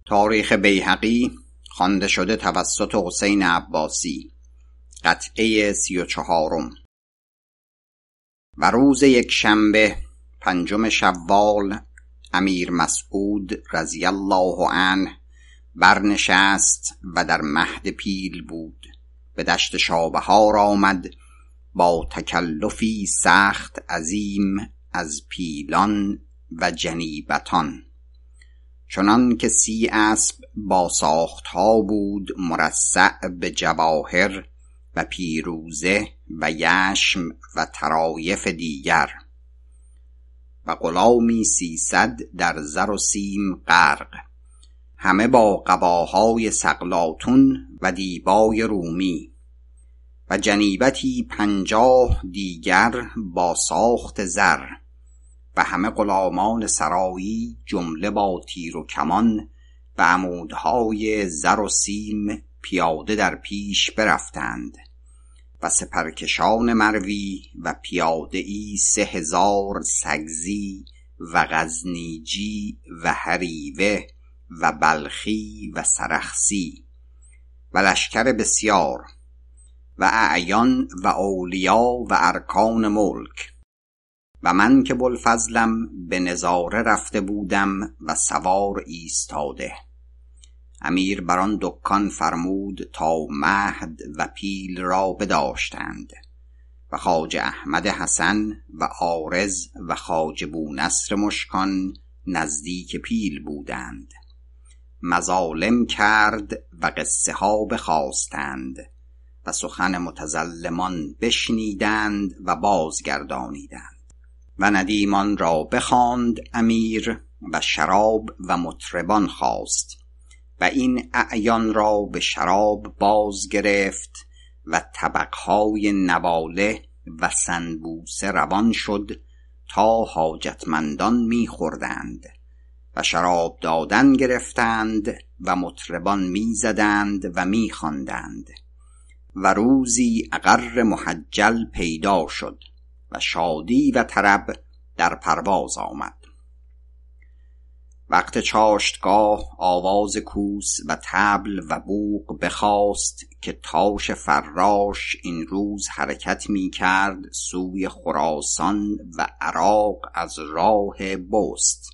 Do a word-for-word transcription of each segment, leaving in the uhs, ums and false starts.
تاریخ بیهقی خوانده شده توسط حسین عباسی. قطعه سی و چهارم. و روز یک شنبه پنجم شوال امیر مسعود رضی الله عنه برنشست و در مهد پیل بود. به دشت شابهار آمد با تکلفی سخت عظیم از پیلان و جنیبتان، چنان که سی اسب با ساختها بود مرصع به جواهر و پیروزه و یشم و طرایف دیگر، و غلامی سیصد در زر و سیم غرق، همه با قباهای سقلاطون و دیبای رومی، و جنیبتی پنجاه دیگر با ساخت زر، و همه غلامان سرایی جمله با تیر و کمان و عمودهای زر و سیم پیاده در پیش برفتند، و سپرکشان مروی و پیاده ای سه هزار سگزی و غزنیجی و هریوه و بلخی و سرخسی و لشکر بسیار و اعیان و اولیا و ارکان ملک. و من که بوالفضلم به نظاره رفته بودم و سوار ایستاده. امیر بر آن دکان فرمود تا مهد و پیل را بداشتند، و خواجه احمد حسن و عارض و خواجه بونصر مشکان نزدیک پیل بودند. مظالم کرد و قصه ها بخواستند و سخن متظلمان بشنیدند و بازگردانیدند. و ندیمان را بخواند امیر و شراب و مطربان خواست، و این اعیان را به شراب باز گرفت و طبقهای نواله و سنبوسه روان شد تا حاجتمندان می خوردند و شراب دادن گرفتند و مطربان می زدند و می خواندند. و روزی اغر محجل پیدا شد و شادی و طرب در پرواز آمد. وقت چاشتگاه آواز کوس و طبل و بوق بخاست که تاش فراش این روز حرکت می کرد سوی خراسان و عراق از راه بست.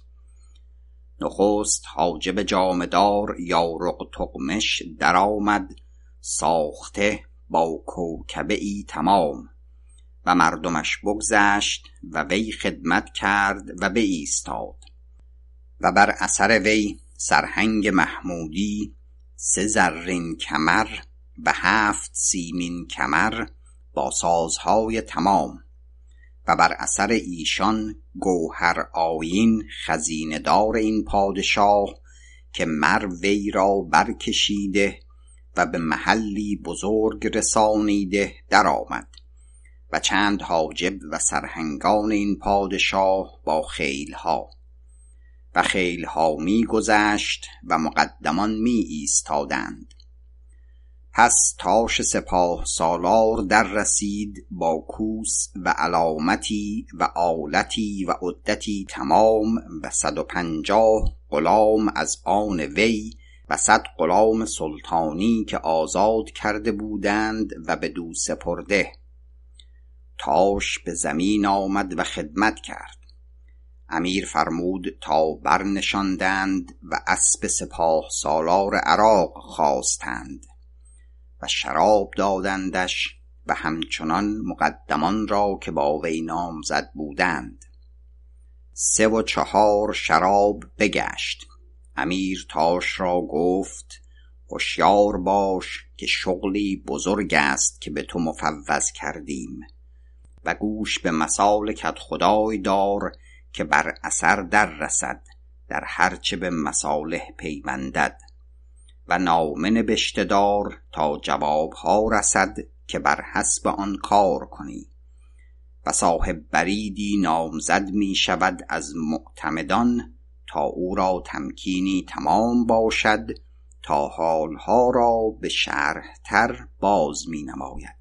نخست حاجب جامدار یارق تغمش در آمد ساخته با کوکبه ای تمام، و مردمش بگذشت و وی خدمت کرد و بایستاد. و بر اثر وی سرهنگ محمودی سه زرین کمر و هفت سیمین کمر با سازهای تمام، و بر اثر ایشان گوهر آیین خزینه دار این پادشاه که مر وی را برکشیده و به محلی بزرگ رسانیده در آمد، و چند حاجب و سرهنگان این پادشاه با خیلها، و خیلها می گذشت و مقدمان می ایستادند. پس تاش سپاه سالار در رسید با کوس و علامتی و آلتی و عدتی تمام و صد و پنجاه غلام از آن وی و صد غلام سلطانی که آزاد کرده بودند و بدو سپرده. تاش به زمین آمد و خدمت کرد. امیر فرمود تا برنشاندند و اسب سپاه سالار عراق خواستند و شراب دادندش و همچنان مقدمان را که با وی نامزد بودند. سه و چهار شراب بگشت. امیر تاش را گفت هوشیار باش که شغلی بزرگ است که به تو مفوض کردیم، و گوش به مثال کدخدای دار که بر اثر در رسد در هرچه به مصالح پیوندد، و نامه نبشته دار تا جوابها رسد که بر حسب آن کار کنی، و صاحب بریدی نامزد می شود از معتمدان تا او را تمکینی تمام باشد تا حالها را به شرح تر باز می نماید.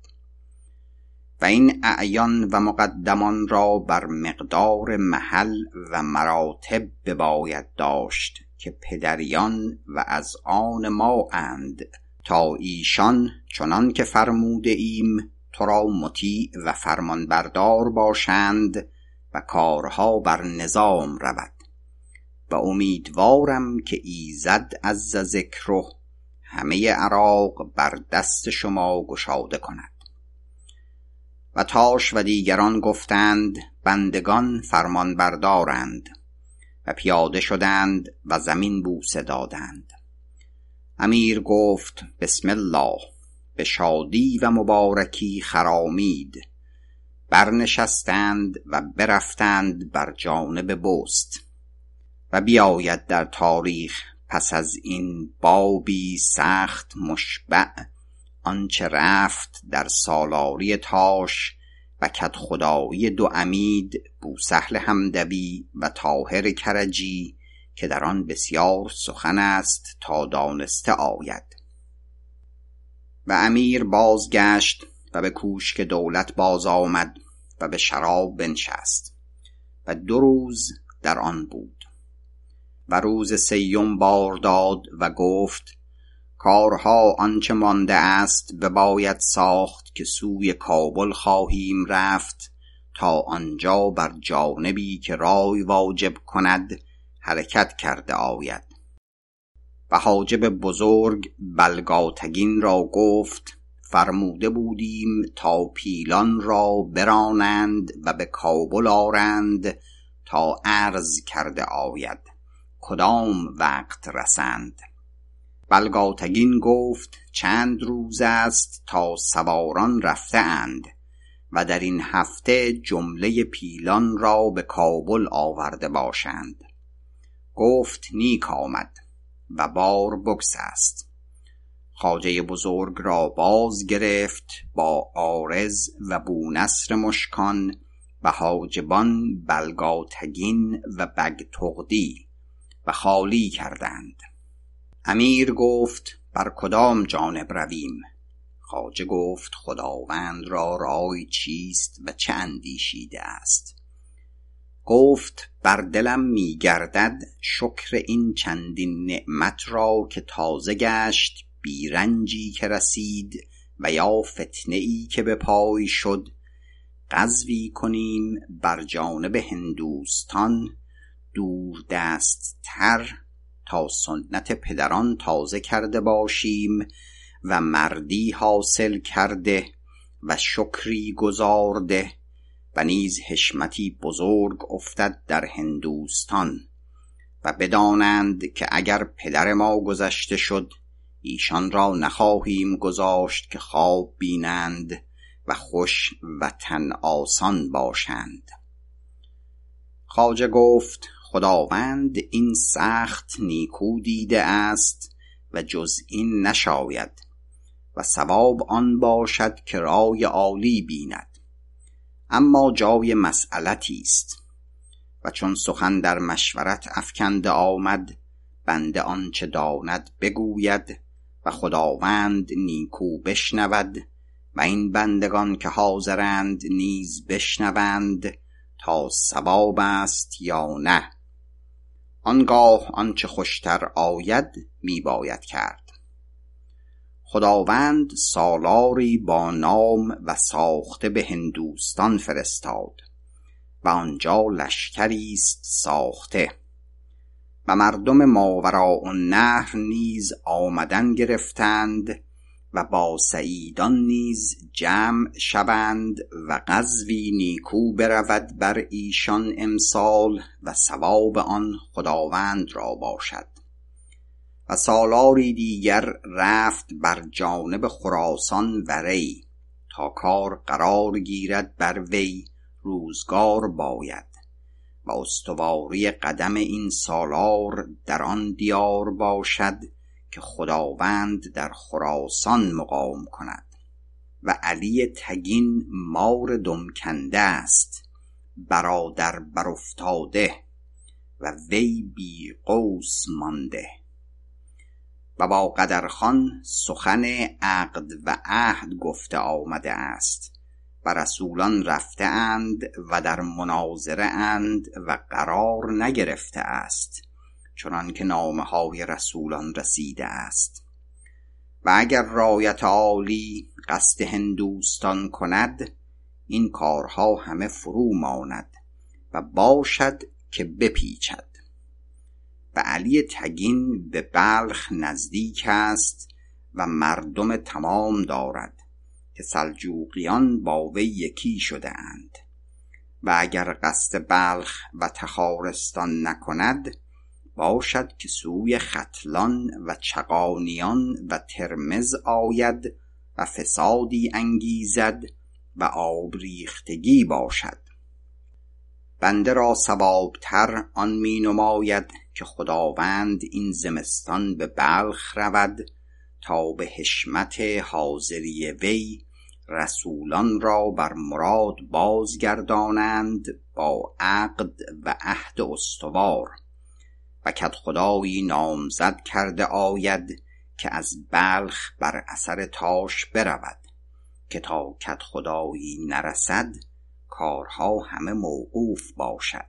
و این اعیان و مقدمان را بر مقدار محل و مراتب بباید داشت که پدریان و از آن ما اند، تا ایشان چنان که فرموده ایم تو را مطیع و فرمان بردار باشند و کارها بر نظام رود. و امیدوارم که ایزد عز ذکره همه عراق بر دست شما گشاده کند. و تاش و دیگران گفتند بندگان فرمان بردارند و پیاده شدند و زمین بوسه دادند. امیر گفت بسم الله، به شادی و مبارکی خرامید. برنشستند و برفتند بر جانب بست. و بیاید در تاریخ پس از این بابی سخت مشبع آنچه رفت در سالاری تاش و کدخدایی دو عمید بوسهل حمدوی و طاهر کرجی، که در آن بسیار سخن است تا دانسته آید. و امیر بازگشت و به کوشک دولت باز آمد و به شراب بنشست و دو روز در آن بود. و روز سیوم بار داد و گفت کارها آنچه مانده است بباید ساخت که سوی کابل خواهیم رفت تا آنجا بر جانبی که رای واجب کند حرکت کرده آید. و حاجب بزرگ بلگاتگین را گفت فرموده بودیم تا پیلان را برانند و به کابل آرند تا عرض کرده آید کدام وقت رسند. بلگاتگین گفت چند روز است تا سواران رفته اند و در این هفته جمله پیلان را به کابل آورده باشند. گفت نیک آمد و بار بگسست. خواجه بزرگ را باز گرفت با عارض و بونصر مشکان و حاجبان بلگاتگین و بگتغدی و خالی کردند. امیر گفت بر کدام جانب رویم؟ خواجه گفت خداوند را رای چیست و چه اندیشیده است؟ گفت بر دلم می گردد شکر این چندین نعمت را که تازه گشت، بیرنجی که رسید و یا فتنه ای که به پای شد، غزوی کنیم بر جانب هندوستان دور دست تر تا سنت پدران تازه کرده باشیم و مردی حاصل کرده و شکری گزارده و نیز حشمتی بزرگ افتد در هندوستان و بدانند که اگر پدر ما گذشته شد ایشان را نخواهیم گذاشت که خواب بینند و خوش و تن آسان باشند. خواجه گفت خداوند این سخت نیکو دیده است و جز این نشاید و ثواب آن باشد که رای عالی بیند. اما جای مسئلتی است و چون سخن در مشورت افکنده آمد بنده آنچه داند بگوید و خداوند نیکو بشنود و این بندگان که حاضرند نیز بشنوند تا ثواب است یا نه. آنگاه آنچه خوشتر آید می باید کرد. خداوند سالاری با نام و ساخته به هندوستان فرستاد و آنجا لشکری است ساخته و مردم ماوراءالنهر نیز آمدن گرفتند و با سعیدان نیز جمع شوند و غزوی نیکو برود بر ایشان امسال و ثواب آن خداوند را باشد. و سالاری دیگر رفت بر جانب خراسان و ری تا کار قرار گیرد بر وی روزگار باید و استواری قدم این سالار در آن دیار باشد که خداوند در خراسان مقام کند. و علی تگین مار دمکنده است برادر برافتاده و وی بی قوس مانده. و با قدرخان سخن عقد و عهد گفته آمده است و رسولان رفته اند و در مناظره اند و قرار نگرفته است، چنان که نامه های رسولان رسیده است. و اگر رایت عالی قصد هندوستان کند، این کارها همه فرو ماند و باشد که بپیچد. و علی تگین به بلخ نزدیک است و مردم تمام دارد که سلجوقیان با وی یکی شده اند. و اگر قصد بلخ و تخارستان نکند، باشد که سوی ختلان و چغانیان و ترمز آید و فسادی انگیزد و آبریختگی باشد. بنده را صوابتر آن می نماید که خداوند این زمستان به بلخ رود تا به حشمت حاضری وی رسولان را بر مراد بازگردانند با عقد و عهد استوار. و کدخدایی نامزد کرده آید که از بلخ بر اثر تاش برود، که تا کدخدایی نرسد کارها همه موقوف باشد.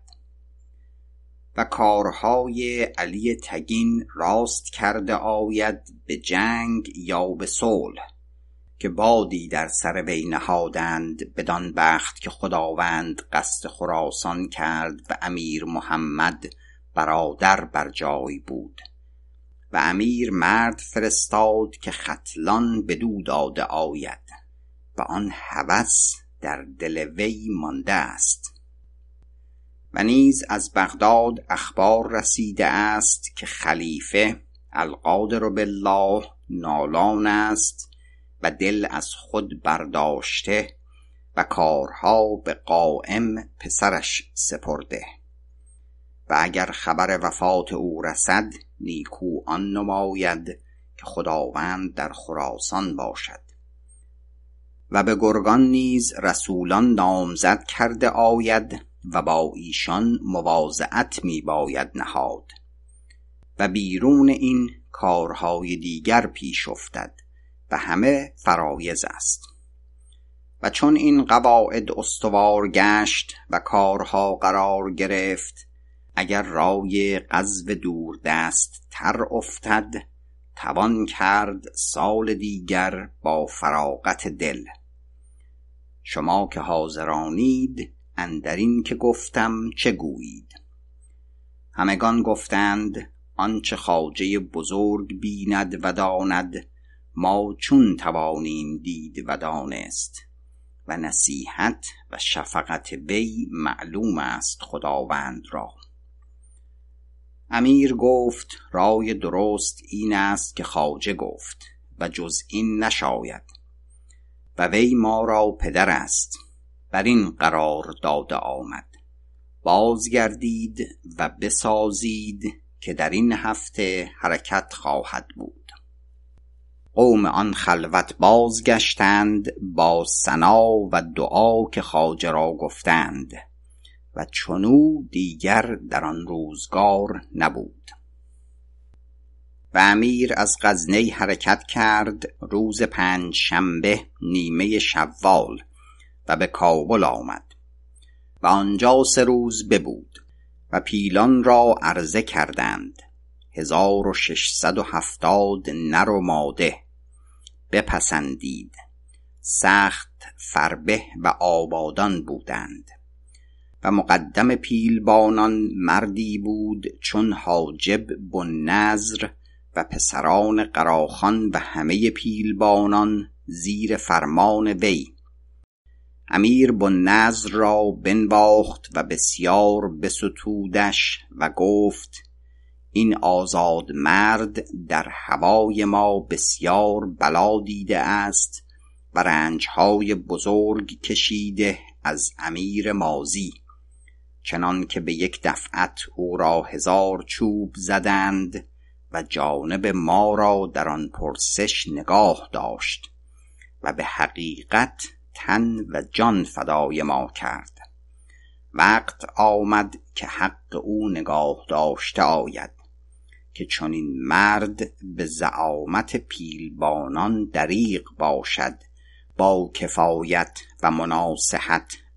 و کارهای علی تگین راست کرده آید به جنگ یا به صلح، که بادی در سر وی نهادند بدان بخت که خداوند قصد خراسان کرد و امیر محمد برادر بر جای بود. و امیر مرد فرستاد که ختلان بدو داده آید و آن هوس در دل وی مانده است. و نیز از بغداد اخبار رسیده است که خلیفه القادر بالله نالان است و دل از خود برداشته و کارها به قائم پسرش سپرده. و اگر خبر وفات او رسد، نیکو آن نماید که خداوند در خراسان باشد. و به گرگان نیز رسولان نامزد کرده آید و با ایشان مواضعت می باید نهاد. و بیرون این کارهای دیگر پیش افتد و همه فرایض است. و چون این قواعد استوار گشت و کارها قرار گرفت، اگر رای غزو دور دست تر افتد، توان کرد سال دیگر با فراغت دل. شما که حاضرانید اندرین که گفتم چه گویید؟ همگان گفتند آنچه خواجه بزرگ بیند و داند، ما چون توانیم دید و دانست. و نصیحت و شفقت وی معلوم است خداوند را. امیر گفت رای درست این است که خواجه گفت و جز این نشاید. و وی ما را پدر است، بر این قرار داده آمد. بازگردید و بسازید که در این هفته حرکت خواهد بود. قوم آن خلوت بازگشتند با ثنا و دعا که خواجه را گفتند و چنو دیگر در آن روزگار نبود. و امیر از غزنی حرکت کرد روز پنج شنبه نیمه شوال و به کابل آمد و آنجا سه روز ببود. و پیلان را عرضه کردند هزار و ششصد و هفتاد نر و ماده. بپسندید، سخت فربه و آبادان بودند. و مقدم پیلبانان مردی بود چون حاجب بوالنضر و پسران قراخان و همه پیلبانان زیر فرمان وی. امیر بوالنضر را بنواخت و بسیار بستودش و گفت این آزاد مرد در هوای ما بسیار بلا دیده است و رنجهای بزرگ کشیده از امیر ماضی، چنان که به یک دفعت او را هزار چوب زدند و جانب ما را در آن پرسش نگاه داشت و به حقیقت تن و جان فدای ما کرد. وقت آمد که حق او نگاه داشته آید که چون این مرد به زعامت پیلبانان دریغ باشد با کفایت و مناصحت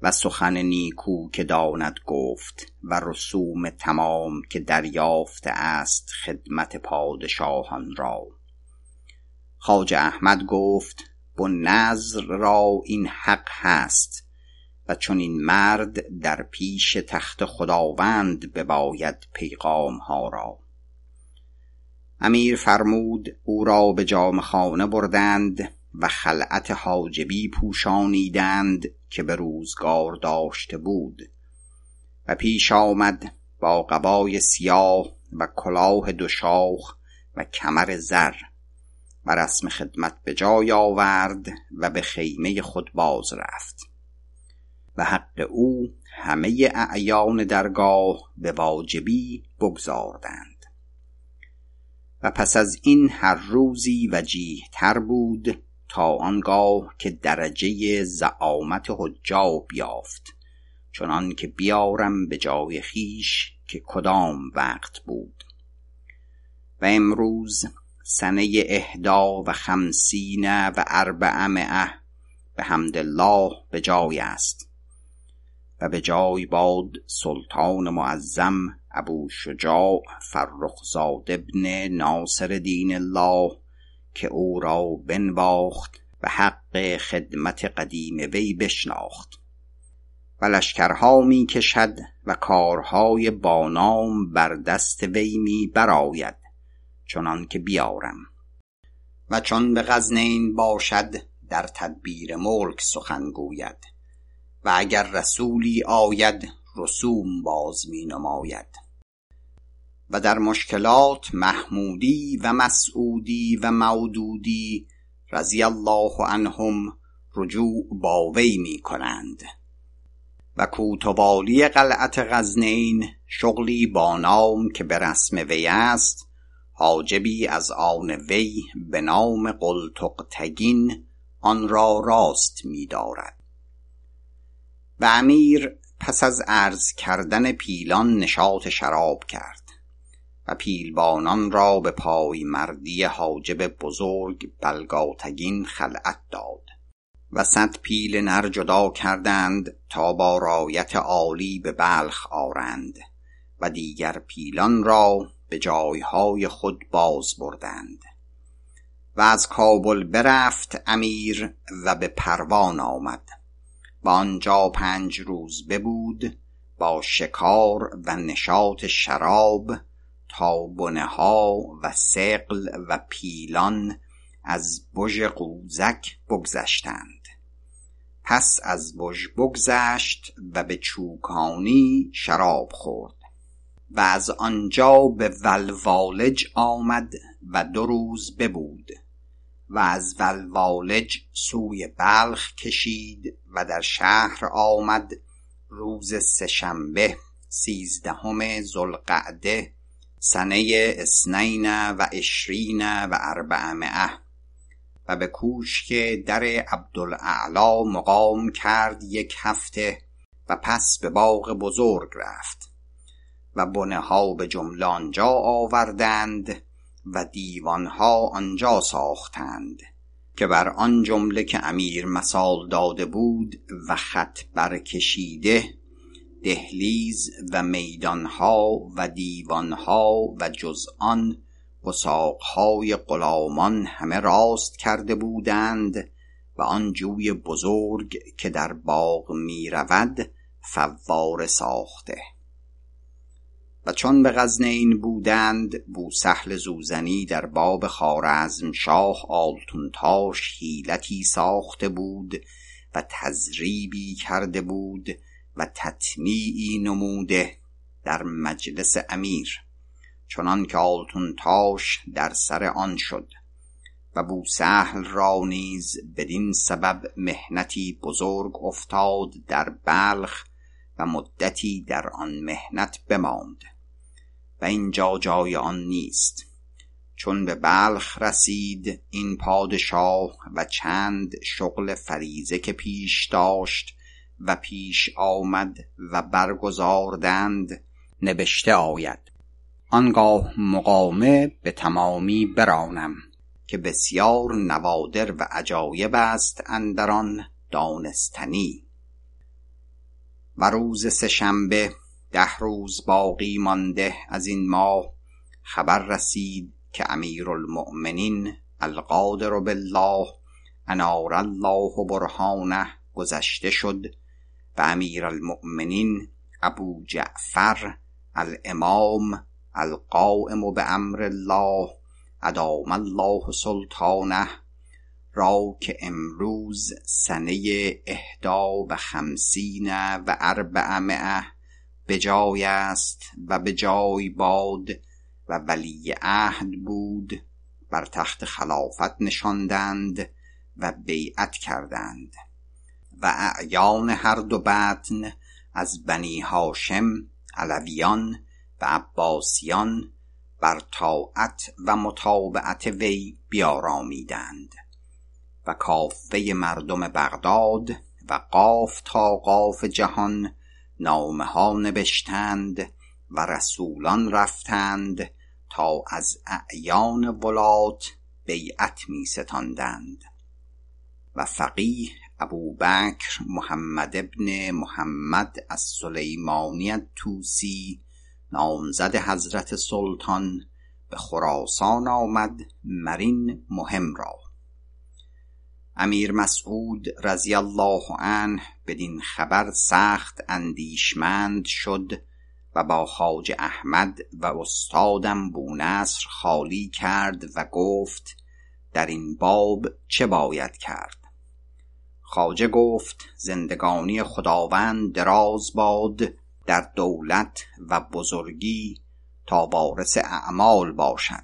و سخن نیکو که داند گفت و رسوم تمام که دریافته است خدمت پادشاهان را. خواجه احمد گفت بوالنضر را این حق هست و چون این مرد در پیش تخت خداوند بباید پیغام ها را. امیر فرمود او را به جامه خانه بردند و خلعت حاجبی پوشانیدند که به روزگار داشته بود و پیش آمد با قبای سیاه و کلاه دو شاخ و کمر زر و رسم خدمت به جای آورد و به خیمه خود باز رفت و حق او همه اعیان درگاه به واجبی بگزاردند. و پس از این هر روزی وجیه تر بود تا آنگاه که درجه زعامت حجاب یافت، چنان که بیارم به جای خیش که کدام وقت بود. و امروز سنه احدا و خمسین و اربعمائه به حمدالله به جای است و به جای باد سلطان معظم ابو شجاع فرخزاد ابن ناصر دین الله که او را بنواخت و حق خدمت قدیم وی بشناخت و لشکرها می کشد و کارهای بانام بر دست وی می براید چنان که بیارم. و چون به غزنین باشد در تدبیر ملک سخن گوید و اگر رسولی آید رسوم باز می نماید. و در مشکلات محمودی و مسعودی و مودودی رضی الله عنهم رجوع با وی می کنند و کوتوالی قلعت غزنین شغلی با نام که به رسم وی است، حاجبی از آن وی به نام قلتقتگین آن را راست می دارد. و امیر پس از عرض کردن پیلان نشاط شراب کرد و پیلبانان را به پای مردی حاجب بزرگ بلگاتگین خلعت داد و صد پیل نر جدا کردند تا با رایت عالی به بلخ آرند و دیگر پیلان را به جایهای خود باز بردند. و از کابل برفت امیر و به پروان آمد و آنجا پنج روز ببود با شکار و نشاط شراب تا بنه ها و ثقل و پیلان از بژ قوزک بگذشتند. پس از بژ بگذشت و به چوکانی شراب خورد و از آنجا به ولوالج آمد و دو روز ببود و از ولوالج سوی بلخ کشید و در شهر آمد روز سه‌شنبه سیزدهم ذوالقعده سنه اثنین و عشرین و اربعمائه و به کوشک در عبدالاعلی مقام کرد یک هفته و پس به باغ بزرگ رفت و بنه ها به جمله آنجا آوردند و دیوان ها آنجا ساختند که بر آن جمله که امیر مثال داده بود و خط برکشیده دهلیز و میدان ها و دیوان ها و جز آن وثاق های غلامان همه راست کرده بودند و آن جوی بزرگ که در باغ می رود فواره ساخته. و چون به غزنین بودند بوسهل زوزنی در باب خوارزمشاه آلتونتاش حیلتی ساخته بود و تضریبی کرده بود و تطمیعی نموده در مجلس امیر، چنان که آلتونتاش در سر آن شد و بوسهل را نیز بدین سبب محنتی بزرگ افتاد در بلخ و مدتی در آن محنت بماند و اینجا جای آن نیست. چون به بلخ رسید این پادشاه و چند شغل فریضه که پیش داشت و پیش آمد و برگزاردند نبشته آید. آنگاه مقامه به تمامی برانم که بسیار نوادر و عجایب است اندران دانستنی. و روز سه شنبه ده روز باقی مانده از این ماه خبر رسید که امیرالمؤمنین القادر بالله انار الله برهانه گذشته شد و امیرالمؤمنین ابو جعفر الامام القائم بامر الله ادام الله سلطانه را که امروز سنه احدا و خمسین و اربعمائه به جای است و به جای باد و ولی عهد بود، بر تخت خلافت نشاندند و بیعت کردند و اعیان هر دو بطن از بنی هاشم علویان و عباسیان بر طاعت و متابعت وی بیارامیدند و کافه مردم بغداد و قاف تا قاف جهان نامه ها نبشتند و رسولان رفتند تا از اعیان ولات بیعت می ستاندند و فقیه ابوبکر محمد ابن محمد السلیمانی الطوسی نامزد حضرت سلطان به خراسان آمد مرین مهم را. امیر مسعود رضی الله عنه بدین خبر سخت اندیشمند شد و با خواجه احمد و استادم بونصر خالی کرد و گفت در این باب چه باید کرد؟ خواجه گفت زندگانی خداوند دراز باد در دولت و بزرگی تا وارث اعمال باشد.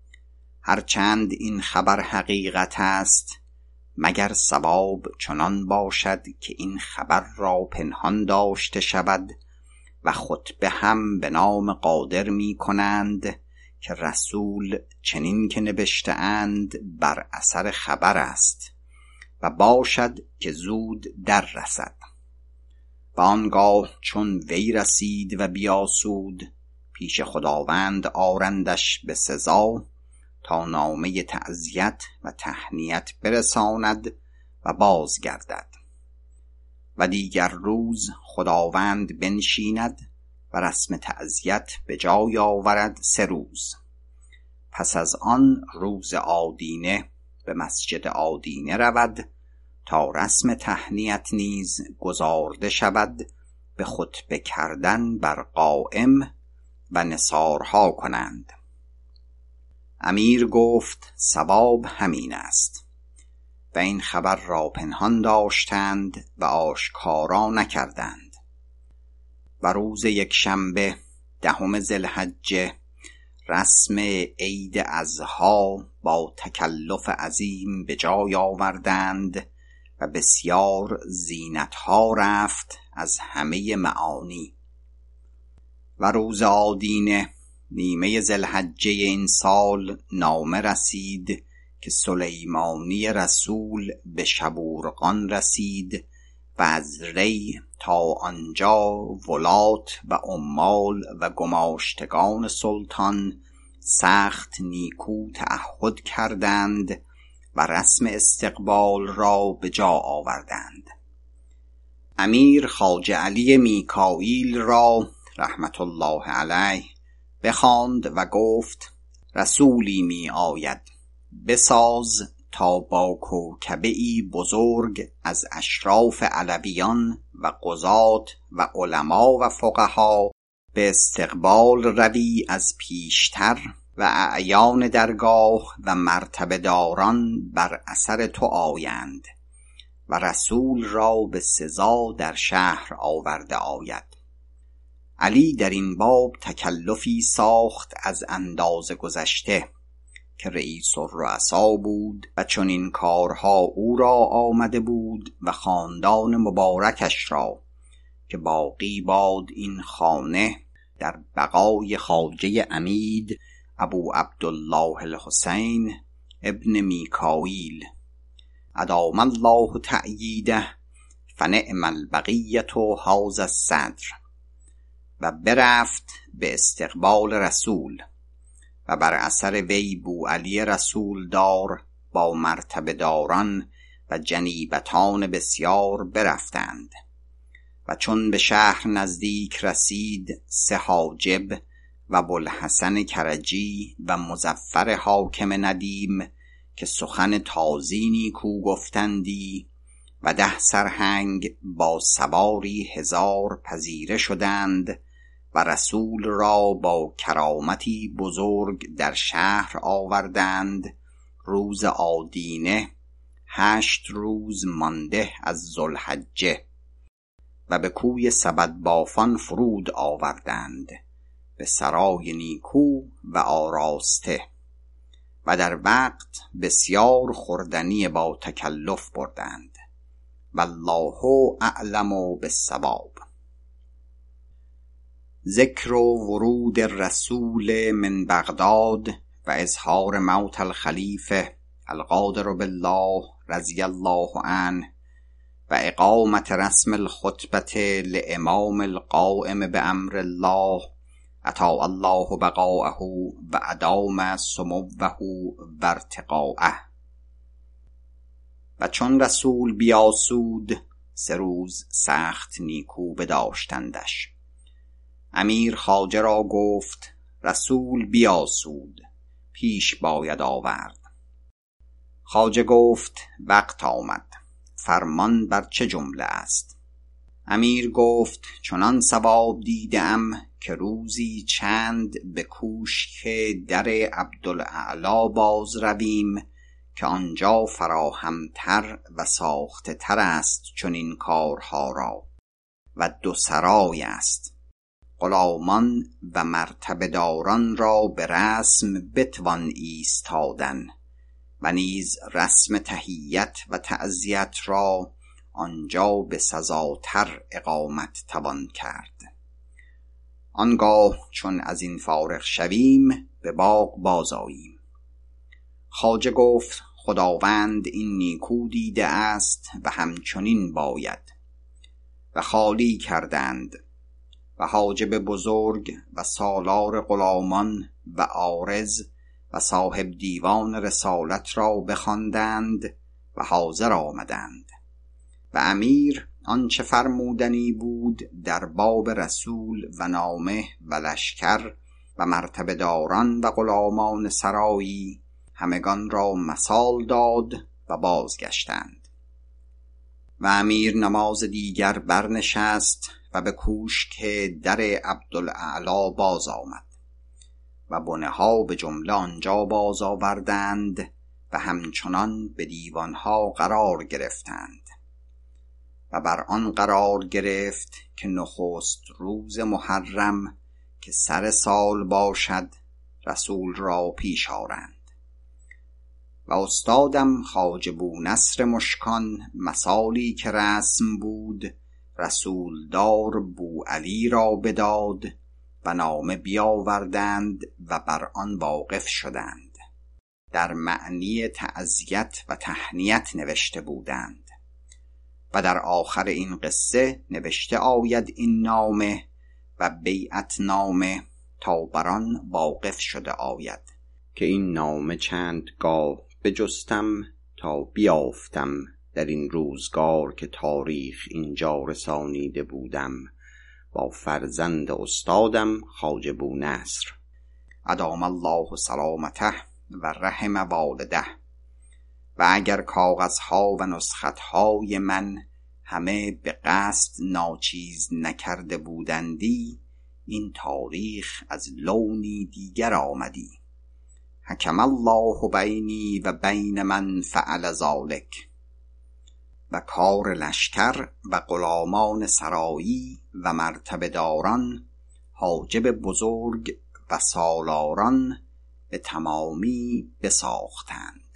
هرچند این خبر حقیقت است مگر صواب چنان باشد که این خبر را پنهان داشته شود و خطبه هم به نام قادر می کنند که رسول چنین که نبشته اند بر اثر خبر است و باشد که زود در رسد. و آنگاه چون وی رسید و بیاسود پیش خداوند آرندش به سزا تا نامه تعزیت و تهنیت برساند و بازگردد و دیگر روز خداوند بنشیند و رسم تعزیت به جای آورد سه روز. پس از آن روز آدینه به مسجد آدینه رود تا رسم تهنیت نیز گزارده شود به خطبه کردن بر قائم و نثارها کنند. امیر گفت صواب همین است و این خبر را پنهان داشتند و آشکارا نکردند. و روز یک شنبه دهم ذوالحجه رسم عید اضحی با تکلف عظیم به جای آوردند و بسیار زینتها رفت از همه معانی. و روز آدینه نیمه ذوالحجه این سال نامه رسید که سلیمانی رسول به شبورغان رسید و از ری تا آنجا ولات و عمال و گماشتگان سلطان سخت نیکو تعهد کردند و رسم استقبال را به جا آوردند. امیر خواجه علی میکائیل را رحمت الله علیه بخواند و گفت رسولی می آید، بساز تا با کوکبه‌ای بزرگ از اشراف علویان و قضات و علما و فقها به استقبال روی از پیشتر و اعیان درگاه و مرتبه داران بر اثر تو آیند و رسول را به سزا در شهر آورده آید. علی در این باب تکلفی ساخت از اندازه گذشته که رئیس الرؤسا بود و چون این کارها او را آمده بود و خاندان مبارکش را که باقی باد این خانه در بقای خواجه عمید ابو عبدالله الحسین ابن میکائیل ادام الله تأییده فنعم البقیة هذا الصدر. و برفت به استقبال رسول و بر اثر وی بوعلی رسول دار با مرتبه داران و جنیبتان بسیار برفتند و چون به شهر نزدیک رسید، سه حاجب و بوالحسن کرجی و مظفر حاکم ندیم که سخن تازی نیکو گفتندی و ده سرهنگ با سواری هزار پذیره شدند و رسول را با کرامتی بزرگ در شهر آوردند. روز آدینه هشت روز مانده از ذوالحجه و به کوی سبدبافان فرود آوردند به سرای نیکو و آراسته و در وقت بسیار خوردنی با تکلف بردند. والله اعلم بالصواب. ذکر ورود الرسول من بغداد و اظهار موت الخلیفه القادر بالله رضی الله عنه و اقامت رسم الخطبه لامام القائم بامر الله اطاع الله بقاءه و ادام سموه و ارتقاءه. و چون رسول بیاسود، سه روز سخت نیکو بداشتندش. امیر خواجه را گفت رسول بیاسود، پیش باید آورد. خواجه گفت وقت آمد، فرمان بر چه جمله است؟ امیر گفت چنان صواب دیدم که روزی چند به کوشک در عبدالاعلی باز رویم که آنجا فراهمتر و ساخته تر است چنین کارها را و دو سرای است. غلامان و مرتبه داران را به رسم بتوان ایستادن و نیز رسم تحیت و تعزیت را آنجا به سزاتر اقامت توان کرد. آنگاه چون از این فارغ شویم به باغ بازآییم. خواجه گفت خداوند این نیکو دیده است و همچنین باید. و خالی کردند و حاجب بزرگ و سالار غلامان و عارض و صاحب دیوان رسالت را بخواندند و حاضر آمدند و امیر آنچه فرمودنی بود در باب رسول و نامه و لشکر و مرتبه داران و غلامان سرایی همگان را مثال داد و بازگشتند. و امیر نماز دیگر برنشست و به کوشک در عبدالاعلی باز آمد و بنه ها به جمله آنجا باز آوردند و همچنان به دیوانها قرار گرفتند و بر آن قرار گرفت که نخست روز محرم که سر سال باشد رسول را پیش آرند. و استادم خواجه بونصر مشکان مثالی که رسم بود رسولدار بوعلی را بداد و نامه بیاوردند و بر آن واقف شدند. در معنی تعزیت و تهنیت نوشته بودند و در آخر این قصه نوشته آید این نامه و بیعت نامه تا بر آن واقف شده آید که این نامه چند گاه بجستم تا بیافتم در این روزگار که تاریخ اینجا رسانیده بودم با فرزند استادم خواجه بونصر ادام الله سلامته و رحم والده. و اگر کاغذها و نسختهای من همه به قصد ناچیز نکرده بودندی، این تاریخ از لونی دیگر آمدی. حکم الله بینی و بین من فعل ذلک. و کار لشکر و غلامان سرایی و مرتبه داران، حاجب بزرگ و سالاران به تمامی بساختند.